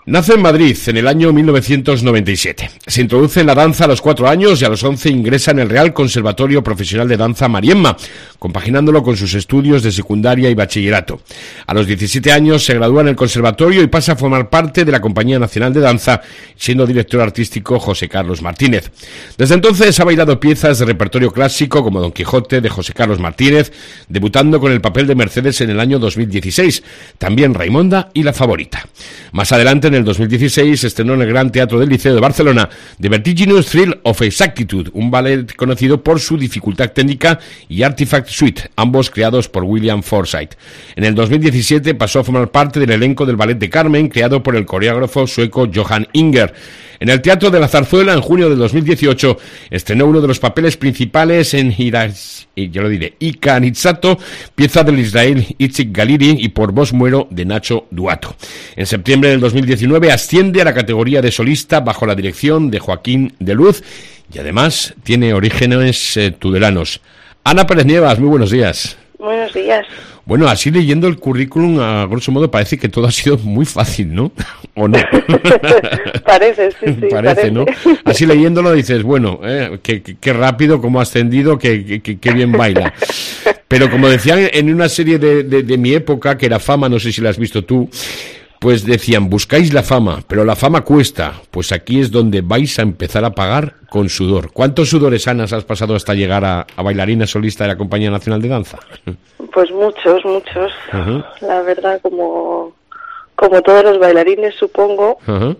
Nace en Madrid en el año 1997. Se introduce en la danza a los 4 años y a los 11 ingresa en el Real Conservatorio Profesional de Danza Mariemma, compaginándolo con sus estudios de secundaria y bachillerato. A los 17 años se gradúa en el conservatorio y pasa a formar parte de la Compañía Nacional de Danza, siendo director artístico José Carlos Martínez. Desde entonces ha bailado piezas de repertorio clásico como Don Quijote de José Carlos Martínez, debutando con el papel de Mercedes en el año 2016, también Raimonda y La Favorita. Más adelante, en el 2016, estrenó en el Gran Teatro del Liceo de Barcelona The Vertiginous Thrill of Exactitude, un ballet conocido por su dificultad técnica, y Artifact Suite, ambos creados por William Forsythe. En el 2017 pasó a formar parte del elenco del Ballet de Carmen, creado por el coreógrafo sueco Johan Inger. En el Teatro de la Zarzuela, en junio de 2018, estrenó uno de los papeles principales en Ika Nitsato, pieza del Israel Itzik Galili, y Por vos muero, de Nacho Duato. En septiembre del 2019 asciende a la categoría de solista bajo la dirección de Joaquín de Luz, y además tiene orígenes tudelanos. Ana Pérez Nievas, muy buenos días. Buenos días. Bueno, así leyendo el currículum, a grosso modo, parece que todo ha sido muy fácil, ¿no? ¿O no? Parece, sí. Parece, ¿no? Así leyéndolo dices, bueno, qué rápido, cómo ha ascendido, qué bien baila. Pero como decían en una serie de mi época, que era Fama, no sé si la has visto tú, pues decían, buscáis la fama, pero la fama cuesta. Pues aquí es donde vais a empezar a pagar con sudor. ¿Cuántos sudores, Ana, has pasado hasta llegar a bailarina solista de la Compañía Nacional de Danza? Pues muchos. Uh-huh. La verdad, como todos los bailarines, supongo. Uh-huh.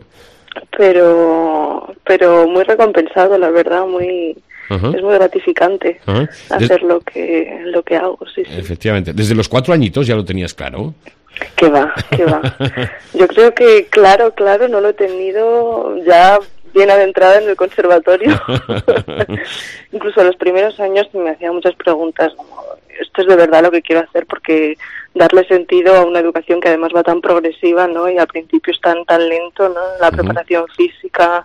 Pero muy recompensado, la verdad, Uh-huh. es muy gratificante Uh-huh. hacer lo que hago, sí. Efectivamente. Desde los 4 añitos ya lo tenías claro. ¿Qué va? Yo creo que claro, no lo he tenido ya bien adentrada en el conservatorio. Incluso los primeros años me hacía muchas preguntas, como, ¿esto es de verdad lo que quiero hacer? Porque darle sentido a una educación que además va tan progresiva, ¿no? Y al principio es tan lento, ¿no? La preparación física,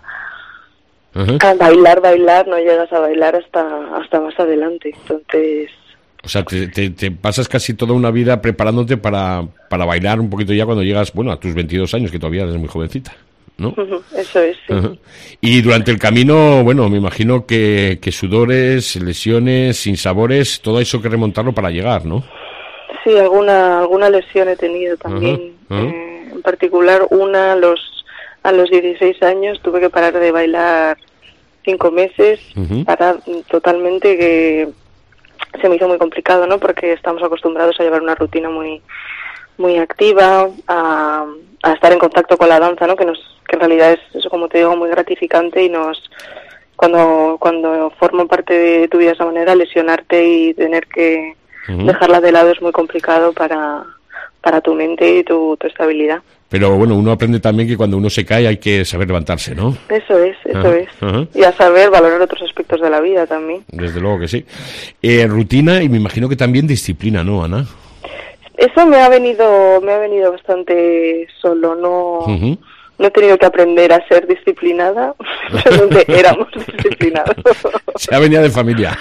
a bailar, no llegas a bailar hasta más adelante. Entonces... O sea, te pasas casi toda una vida preparándote para bailar un poquito ya cuando llegas, bueno, a tus 22 años, que todavía eres muy jovencita, ¿no? Eso es, sí. Uh-huh. Y durante el camino, bueno, me imagino que sudores, lesiones, sinsabores, todo eso hay que remontarlo para llegar, ¿no? Sí, alguna lesión he tenido también. Uh-huh. En particular, a los 16 años tuve que parar de bailar 5 meses, parar totalmente, que se me hizo muy complicado, ¿no? Porque estamos acostumbrados a llevar una rutina muy activa, a estar en contacto con la danza, ¿no? Que en realidad es eso, como te digo, muy gratificante, y cuando forma parte de tu vida de esa manera, lesionarte y tener que dejarla de lado es muy complicado para tu mente y tu estabilidad. Pero bueno, uno aprende también que cuando uno se cae hay que saber levantarse, ¿no? Eso es. Uh-huh. Y a saber valorar otros aspectos de la vida también. Desde luego que sí. Rutina, y me imagino que también disciplina, ¿no, Ana? Eso me ha venido bastante solo, no he tenido que aprender a ser disciplinada, realmente éramos disciplinados. Se ha venido de familia.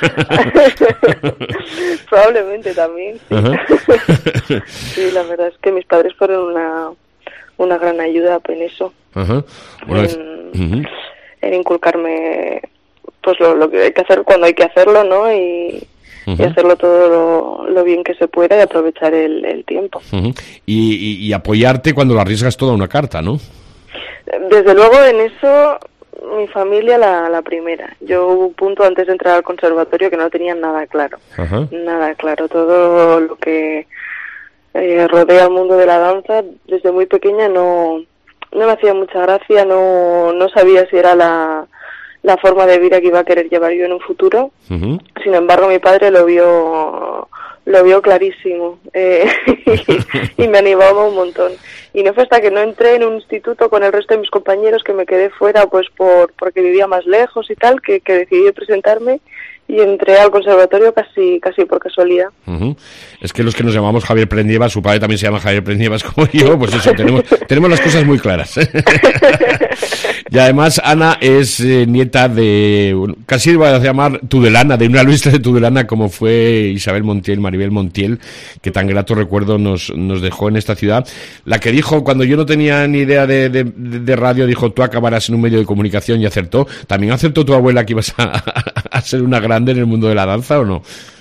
Probablemente también, sí. Uh-huh. Sí, la verdad es que mis padres fueron una gran ayuda en eso. Uh-huh. Bueno, en inculcarme pues lo que hay que hacer cuando hay que hacerlo, ¿no? Y hacerlo todo lo bien que se pueda, y aprovechar el tiempo. Uh-huh. Y apoyarte cuando lo arriesgas toda una carta, ¿no? Desde luego, en eso mi familia la primera. Yo hubo un punto antes de entrar al conservatorio que no tenía nada claro. Uh-huh. Nada claro. Todo lo que rodea al mundo de la danza, desde muy pequeña no me hacía mucha gracia, no sabía si era la forma de vida que iba a querer llevar yo en un futuro. Uh-huh. Sin embargo, mi padre lo vio clarísimo, y me animaba un montón. Y no fue hasta que no entré en un instituto con el resto de mis compañeros, que me quedé fuera pues porque vivía más lejos y tal, que decidí presentarme, y entré al conservatorio casi por casualidad. Es que los que nos llamamos Javier Prendievas, su padre también se llama Javier Prendievas como yo, pues eso, tenemos las cosas muy claras. Y además Ana es nieta de, casi iba a llamar Tudelana, de una Luisa de Tudelana como fue Isabel Montiel, Maribel Montiel, que tan grato recuerdo nos dejó en esta ciudad. La que dijo, cuando yo no tenía ni idea de radio, dijo, tú acabarás en un medio de comunicación, y acertó. ¿También acertó tu abuela que ibas a ser una grande en el mundo de la danza o no?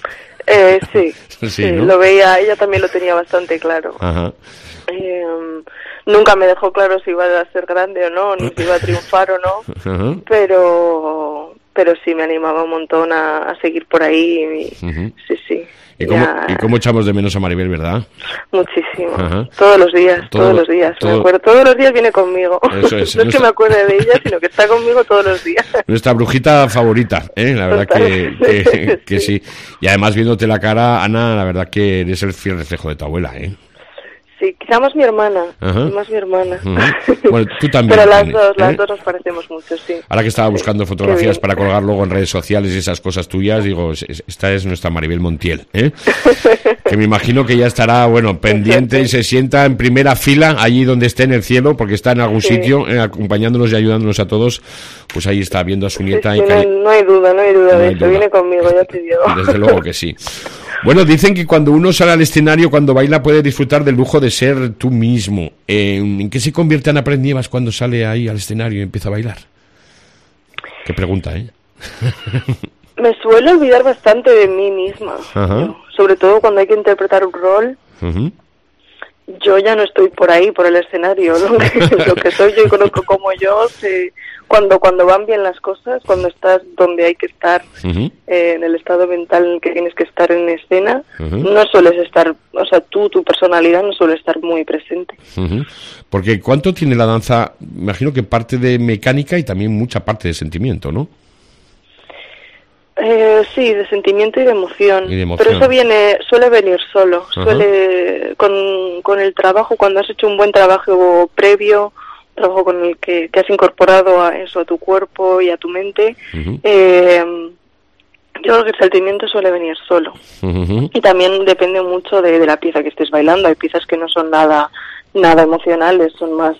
Sí, ¿no? Lo veía, ella también lo tenía bastante claro. Ajá. Nunca me dejó claro si iba a ser grande o no, ni si iba a triunfar o no, Ajá. pero sí me animaba un montón a seguir por ahí. Sí. ¿Y cómo echamos de menos a Maribel, verdad? Muchísimo. Ajá. Todos los días. Me acuerdo, todos los días viene conmigo. Eso es. No es que me acuerde de ella, sino que está conmigo todos los días. Nuestra brujita favorita, la verdad que sí. Y además, viéndote la cara, Ana, la verdad que eres el fiel reflejo de tu abuela, Sí, quizá más mi hermana. Ajá. Más mi hermana. Bueno, tú también. Pero las dos nos parecemos mucho, sí. Ahora que estaba buscando fotografías para colgar luego en redes sociales y esas cosas tuyas, digo, esta es nuestra Maribel Montiel, que me imagino que ya estará, pendiente y se sienta en primera fila allí donde esté en el cielo, porque está en algún sitio acompañándonos y ayudándonos a todos, pues ahí está viendo a su nieta. Sí, no hay duda de eso, viene conmigo, ya te digo. Desde luego que sí. Bueno, dicen que cuando uno sale al escenario, cuando baila, puede disfrutar del lujo de ser tú mismo. ¿En qué se convierte Ana Prendievas cuando sale ahí al escenario y empieza a bailar? Qué pregunta, Me suelo olvidar bastante de mí misma. Sobre todo cuando hay que interpretar un rol. Yo ya no estoy por ahí, por el escenario. Lo que soy yo y conozco como yo. Cuando van bien las cosas, cuando estás donde hay que estar, en el estado mental en el que tienes que estar en escena, no sueles estar, tu personalidad no suele estar muy presente. Porque ¿cuánto tiene la danza? Imagino que parte de mecánica y también mucha parte de sentimiento, ¿no? Sí, de sentimiento y de emoción. Pero eso suele venir solo. Suele con el trabajo, cuando has hecho un buen trabajo previo, trabajo con el que has incorporado a tu cuerpo y a tu mente, yo creo que el sentimiento suele venir solo. Y también depende mucho de la pieza que estés bailando. Hay piezas que no son nada emocionales, son más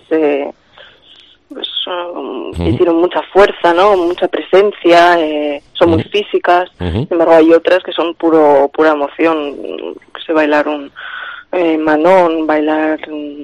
que tienen mucha fuerza, ¿no? Mucha presencia, son muy físicas. Sin embargo, hay otras que son pura emoción. Que se bailar un Manon, bailar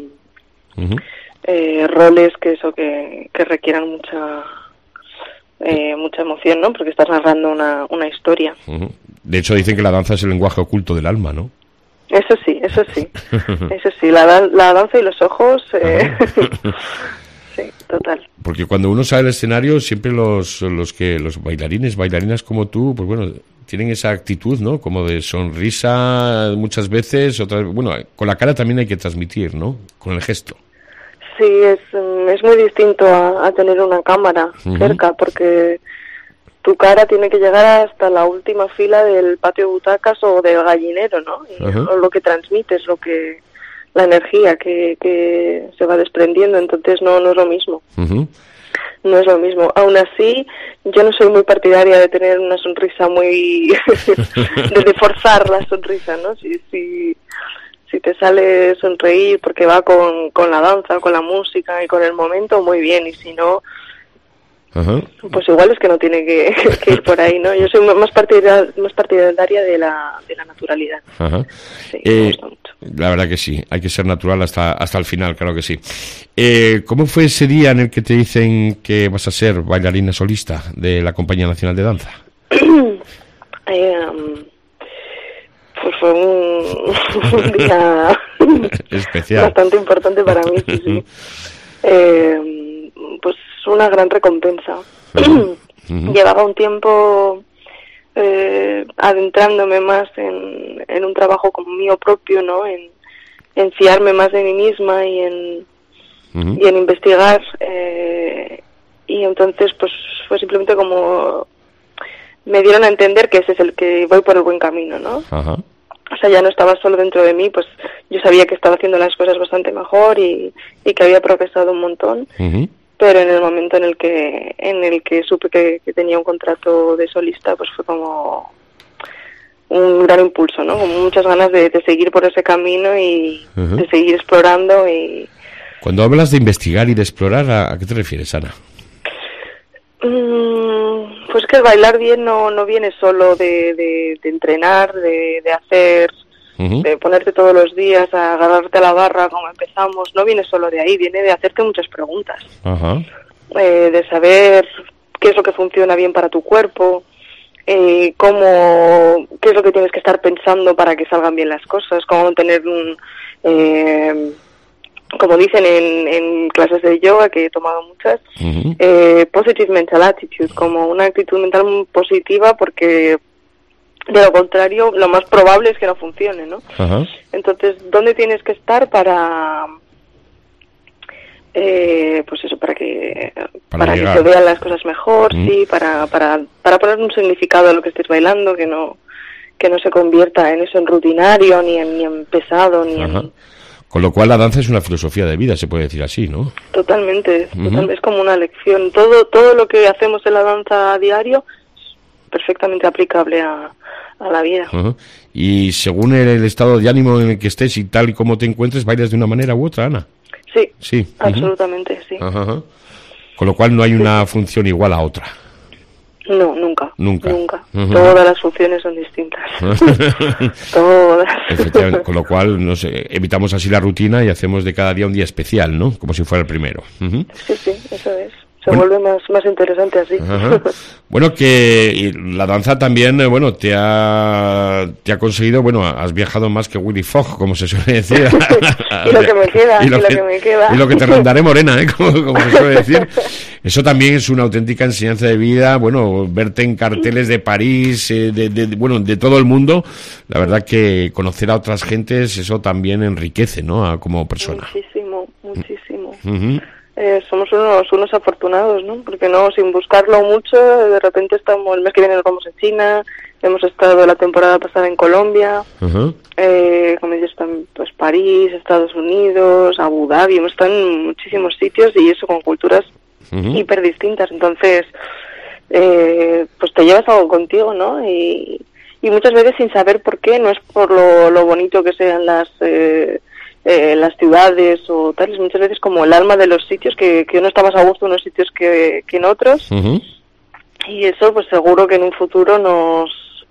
roles que requieran mucha emoción, ¿no? Porque estás narrando una historia. De hecho, dicen que la danza es el lenguaje oculto del alma, ¿no? Eso sí. La danza y los ojos. Sí, total. Porque cuando uno sale al escenario, siempre los bailarinas como tú, pues tienen esa actitud, ¿no? Como de sonrisa muchas veces, otras, con la cara también hay que transmitir, ¿no? Con el gesto. Sí, es muy distinto a tener una cámara cerca, porque tu cara tiene que llegar hasta la última fila del patio de butacas o del gallinero, ¿no? O lo que transmites, la energía que se va desprendiendo, entonces no es lo mismo. No es lo mismo. Aún así, yo no soy muy partidaria de tener una sonrisa muy... de forzar la sonrisa, ¿no? Si te sale sonreír porque va con la danza, con la música y con el momento, muy bien, y si no... pues igual es que no tiene que ir por ahí, ¿no? Yo soy más partidaria de la naturalidad. Sí, me gusta mucho. La verdad que sí, hay que ser natural hasta el final, claro que sí. ¿Cómo fue ese día en el que te dicen que vas a ser bailarina solista de la Compañía Nacional de Danza? Pues fue un día especial, bastante importante para mí, sí. Pues una gran recompensa. Llevaba un tiempo adentrándome más en un trabajo como mío propio, ¿no? En fiarme más de mí misma y en investigar, y entonces pues fue simplemente como me dieron a entender que ese es el que voy por el buen camino, ¿no? O sea, ya no estaba solo dentro de mí, pues yo sabía que estaba haciendo las cosas bastante mejor y que había progresado un montón, pero en el momento en el que supe que tenía un contrato de solista, pues fue como un gran impulso, ¿no? Como muchas ganas de seguir por ese camino y de seguir explorando. Y cuando hablas de investigar y de explorar, ¿a qué te refieres, Ana? Pues que el bailar bien no viene solo de entrenar, de hacer, de ponerte todos los días a agarrarte a la barra como empezamos. No viene solo de ahí, viene de hacerte muchas preguntas. De saber qué es lo que funciona bien para tu cuerpo, qué es lo que tienes que estar pensando para que salgan bien las cosas, cómo tener como dicen en clases de yoga, que he tomado muchas, positive mental attitude, como una actitud mental muy positiva, porque de lo contrario lo más probable es que no funcione, ¿no? Entonces, ¿dónde tienes que estar para pues eso, para que se vean las cosas mejor, sí, para poner un significado a lo que estés bailando, que no se convierta en eso, en rutinario, ni en pesado, ni en... Con lo cual la danza es una filosofía de vida, se puede decir así, ¿no? Totalmente, es como una lección. Todo lo que hacemos en la danza a diario es perfectamente aplicable a la vida. Y según el estado de ánimo en el que estés y tal y como te encuentres, ¿bailas de una manera u otra, Ana? Sí. Absolutamente, sí. Con lo cual no hay una función igual a otra. No, nunca. Todas las funciones son distintas. Todas. Efectivamente, con lo cual evitamos así la rutina y hacemos de cada día un día especial, ¿no? Como si fuera el primero. Sí, eso es. Se vuelve más interesante así. Bueno, que la danza también, te ha conseguido, has viajado más que Willy Fogg, como se suele decir. Y lo que me queda, y lo que te rondaré morena, como se suele decir. Eso también es una auténtica enseñanza de vida, verte en carteles de París, de todo el mundo. La verdad que conocer a otras gentes, eso también enriquece, ¿no? Como persona. Muchísimo. Somos unos afortunados, ¿no? Porque sin buscarlo mucho, de repente el mes que viene nos vamos a China, hemos estado la temporada pasada en Colombia, como ellos están, pues París, Estados Unidos, Abu Dhabi, hemos estado en muchísimos sitios y eso con culturas hiper distintas. Entonces, pues te llevas algo contigo, ¿no? Y muchas veces sin saber por qué, no es por lo bonito que sean las ciudades o tales, muchas veces como el alma de los sitios, que uno está más a gusto en unos sitios que en otros, y eso pues seguro que en un futuro nos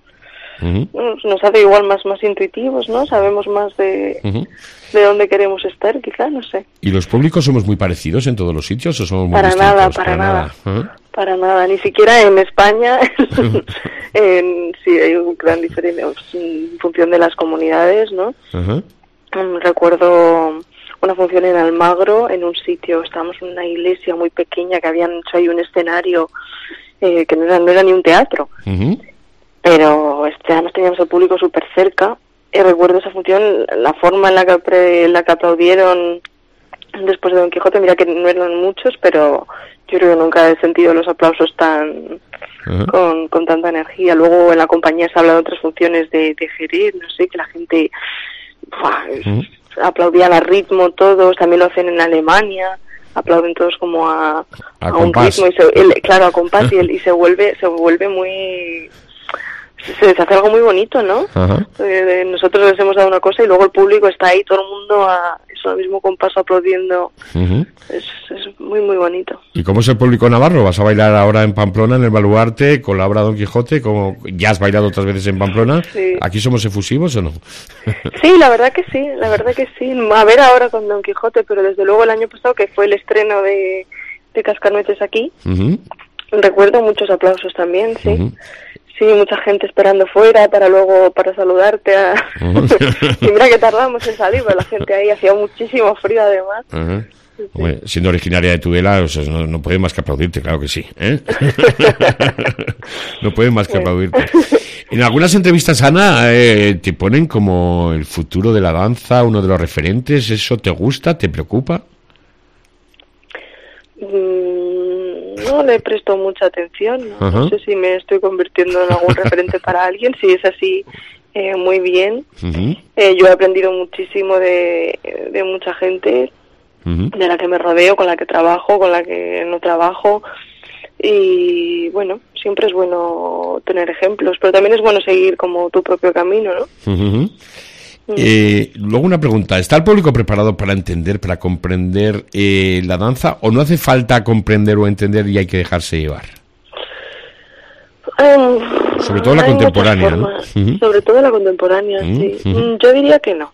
hace igual más intuitivos, ¿no? Sabemos más de dónde queremos estar, quizá, no sé. ¿Y los públicos somos muy parecidos en todos los sitios o somos muy para distintos? Nada. Para nada, ni siquiera en España. Sí, hay una gran diferencia en función de las comunidades, ¿no? Recuerdo una función en Almagro, en un sitio, estábamos en una iglesia muy pequeña que habían hecho ahí un escenario que no era ni un teatro, pero además teníamos al público súper cerca. Y recuerdo esa función, la forma en la que aplaudieron después de Don Quijote, mira que no eran muchos, pero yo creo que nunca he sentido los aplausos con tanta energía. Luego en la compañía se habla de otras funciones de Jerez, no sé, que la gente aplaudían al ritmo todos, también lo hacen en Alemania, aplauden todos como a un ritmo, a compás, y se vuelve muy... Se hace algo muy bonito, ¿no? Nosotros les hemos dado una cosa y luego el público está ahí, todo el mundo al mismo compás aplaudiendo. Es muy, muy bonito. ¿Y cómo es el público navarro? ¿Vas a bailar ahora en Pamplona, en el Baluarte, con la obra Don Quijote? Como ya has bailado otras veces en Pamplona. Sí. ¿Aquí somos efusivos o no? Sí, la verdad que sí. A ver ahora con Don Quijote, pero desde luego el año pasado, que fue el estreno de Cascanueces aquí, recuerdo muchos aplausos también, sí. Sí, mucha gente esperando fuera para saludarte. Y mira que tardamos en salir, pero la gente ahí hacía muchísimo frío además. Sí. Hombre, siendo originaria de Tudela, no puede más que aplaudirte, claro que sí. No puede más que aplaudirte. En algunas entrevistas, Ana, te ponen como el futuro de la danza, uno de los referentes. ¿Eso te gusta? ¿Te preocupa? No le presto mucha atención, no sé si me estoy convirtiendo en algún referente para alguien. Si es así, muy bien. Yo he aprendido muchísimo de mucha gente de la que me rodeo, con la que trabajo, con la que no trabajo. Y bueno, siempre es bueno tener ejemplos, pero también es bueno seguir como tu propio camino, ¿no? Luego una pregunta, ¿está el público preparado para entender, para comprender la danza, o no hace falta comprender o entender y hay que dejarse llevar? Sobre todo la contemporánea, ¿no? Sobre todo la contemporánea, sí. Yo diría que no.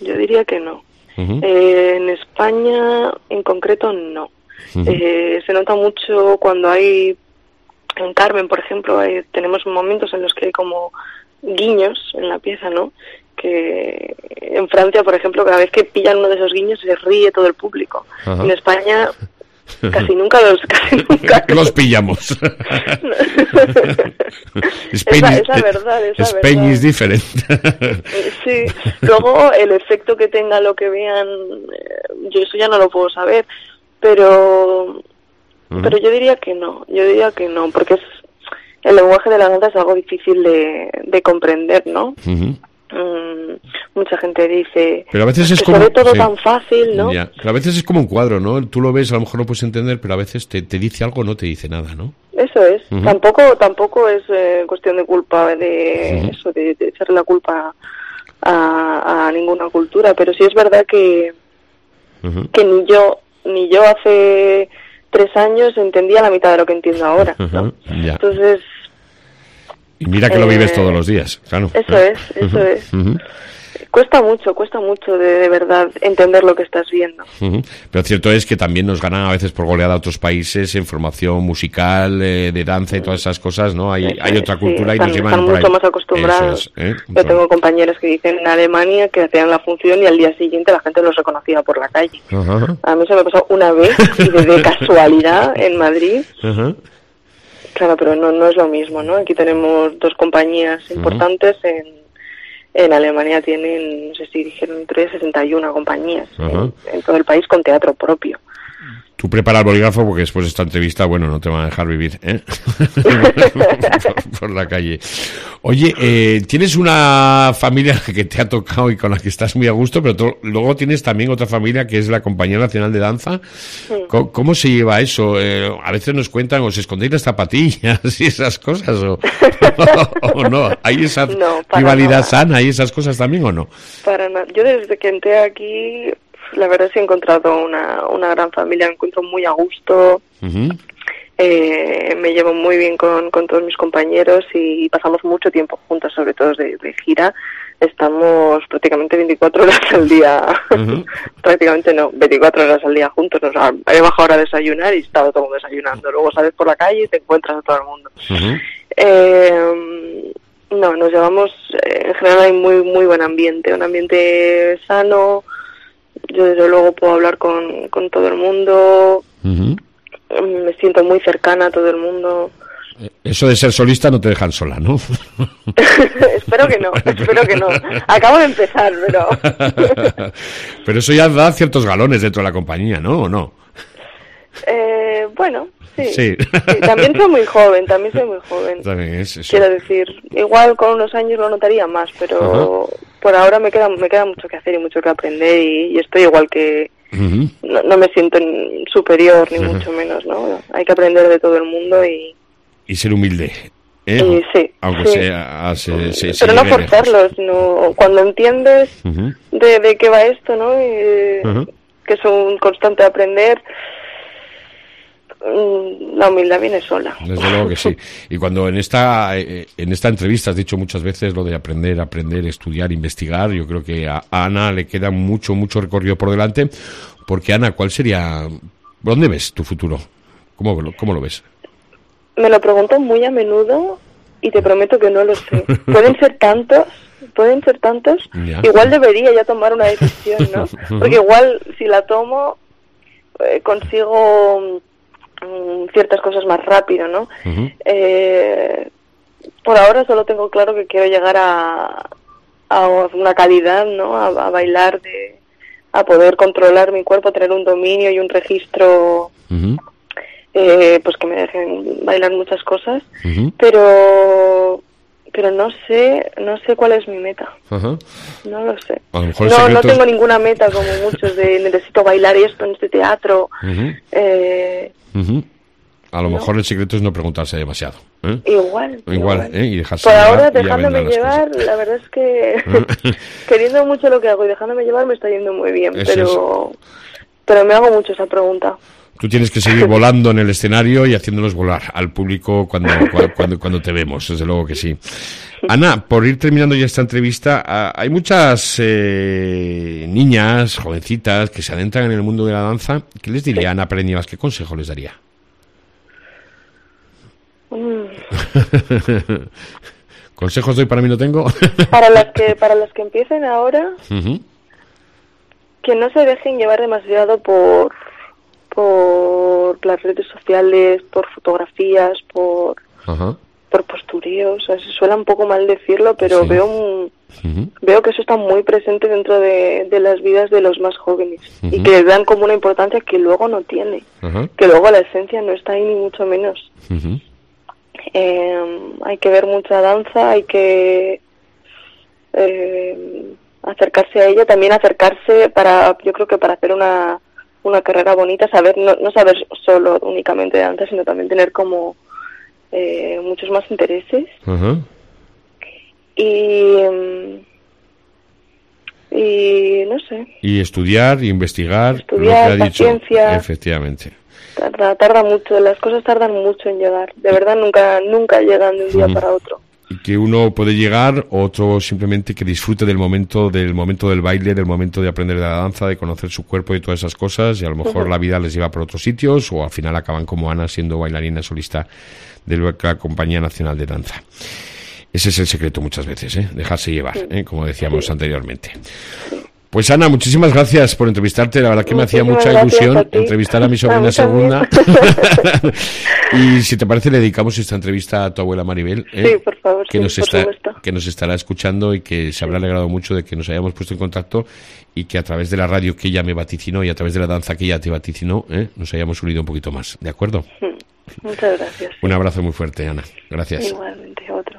En España, en concreto, no. Se nota mucho cuando hay, en Carmen, por ejemplo, tenemos momentos en los que hay como guiños en la pieza, ¿no? Que en Francia, por ejemplo, cada vez que pillan uno de esos guiños se ríe todo el público. En España casi nunca los pillamos. Esa verdad. Spain is different. Sí. Luego el efecto que tenga lo que vean, yo eso ya no lo puedo saber, pero yo diría que no, porque el lenguaje de la danza es algo difícil de comprender, ¿no? Mucha gente dice, pero a veces es que como, se ve todo tan fácil, ¿no? Ya. Pero a veces es como un cuadro, ¿no? Tú lo ves, a lo mejor no puedes entender, pero a veces te dice algo o no te dice nada, ¿no? Eso es. Tampoco es cuestión de culpa, de eso, de echarle la culpa a ninguna cultura, pero sí es verdad que ni yo hace 3 años entendía la mitad de lo que entiendo ahora, ¿no? Entonces... Y mira que lo vives todos los días, claro. Eso es. Cuesta mucho de verdad entender lo que estás viendo. Pero cierto es que también nos ganan a veces por goleada a otros países en formación musical, de danza y todas esas cosas, ¿no? Hay otra cultura y nos llevan por ahí. Están mucho más acostumbrados. Yo tengo compañeros que dicen en Alemania que hacían la función y al día siguiente la gente los reconocía por la calle. A mí se me pasó una vez y de casualidad en Madrid. Claro, pero no es lo mismo, ¿no? Aquí tenemos 2 compañías importantes, en Alemania tienen, no sé si dijeron 61 compañías en todo el país con teatro propio. Tú prepara el bolígrafo porque después de esta entrevista, bueno, no te van a dejar vivir, ¿eh? por la calle. Oye, tienes una familia que te ha tocado y con la que estás muy a gusto, pero luego tienes también otra familia que es la Compañía Nacional de Danza. Sí. ¿Cómo se lleva eso? A veces nos cuentan, ¿os escondéis las zapatillas y esas cosas? ¿O no? ¿Hay esa rivalidad sana y esas cosas también o no? Para nada. Yo desde que entré aquí... La verdad es que he encontrado una gran familia, me encuentro muy a gusto, me llevo muy bien con todos mis compañeros y pasamos mucho tiempo juntos, sobre todo de gira. Estamos prácticamente 24 horas al día, prácticamente no, 24 horas al día juntos. He bajado ahora a desayunar y estaba todo desayunando. Luego sales por la calle y te encuentras a todo el mundo. No, nos llevamos, en general hay muy muy buen ambiente, un ambiente sano. Yo desde luego puedo hablar con todo el mundo, me siento muy cercana a todo el mundo. Eso de ser solista no te dejan sola, ¿no? Espero que no. Acabo de empezar, pero... Pero eso ya da ciertos galones dentro de la compañía, ¿no? ¿O no? Bueno, sí. También soy muy joven. También es eso. Quiero decir, igual con unos años lo notaría más, pero por ahora me queda mucho que hacer y mucho que aprender y estoy igual que... No me siento superior, ni mucho menos, ¿no? Hay que aprender de todo el mundo y ser humilde. Sí, aunque sea pero no forzarlo, sino cuando entiendes de qué va esto, ¿no? Que es un constante aprender, la humildad viene sola. Desde luego que sí. Y cuando en esta entrevista has dicho muchas veces lo de aprender, estudiar, investigar, yo creo que a Ana le queda mucho recorrido por delante, porque Ana, ¿cuál sería, dónde ves tu futuro? ¿Cómo lo ves? Me lo pregunto muy a menudo y te prometo que no lo sé. Pueden ser tantos. Ya. Igual debería ya tomar una decisión, ¿no? Porque igual si la tomo consigo ciertas cosas más rápido, ¿no? Por ahora solo tengo claro que quiero llegar a una calidad, ¿no? A bailar, a poder controlar mi cuerpo, tener un dominio y un registro... pues que me dejen bailar muchas cosas, pero pero no sé cuál es mi meta. Ajá. No lo sé. A lo mejor no tengo ninguna meta como muchos de necesito bailar esto en este teatro. A lo mejor el secreto es no preguntarse demasiado. Igual. Y dejarse por llevar. Ahora, dejándome llevar, la verdad es que queriendo mucho lo que hago y dejándome llevar me está yendo muy bien, pero me hago mucho esa pregunta. Tú tienes que seguir volando en el escenario y haciéndonos volar al público cuando te vemos, desde luego que sí. Ana, por ir terminando ya esta entrevista, hay muchas niñas, jovencitas, que se adentran en el mundo de la danza. ¿Qué les diría Ana Pereñivas? ¿Qué consejo les daría? ¿Consejos doy para mí no tengo? para las que empiecen ahora, que no se dejen llevar demasiado por las redes sociales, por fotografías, por postureos. O sea, se suena un poco mal decirlo, pero sí. Veo que eso está muy presente dentro de las vidas de los más jóvenes y que les dan como una importancia que luego no tiene, que luego la esencia no está ahí ni mucho menos. Hay que ver mucha danza, hay que acercarse a ella, también acercarse yo creo que para hacer una carrera bonita, saber no saber solo únicamente de danza, sino también tener como muchos más intereses. Y no sé. Y estudiar, investigar, lo que ha dicho. Efectivamente. Tarda mucho, las cosas tardan mucho en llegar. De verdad nunca llegan de un día para otro. Y que uno puede llegar, otro simplemente que disfrute del momento del baile, del momento de aprender de la danza, de conocer su cuerpo y todas esas cosas, y a lo mejor la vida les lleva por otros sitios, o al final acaban como Ana siendo bailarina solista de la Compañía Nacional de Danza. Ese es el secreto muchas veces, dejarse llevar, como decíamos anteriormente. Pues Ana, muchísimas gracias por entrevistarte, la verdad que me hacía mucha ilusión entrevistar a mi sobrina segunda. Y si te parece le dedicamos esta entrevista a tu abuela Maribel, sí, por favor, que nos estará escuchando y que se habrá alegrado mucho de que nos hayamos puesto en contacto y que a través de la radio que ella me vaticinó y a través de la danza que ella te vaticinó, nos hayamos unido un poquito más, ¿de acuerdo? Muchas gracias. Un abrazo muy fuerte, Ana. Gracias. Igualmente, otro.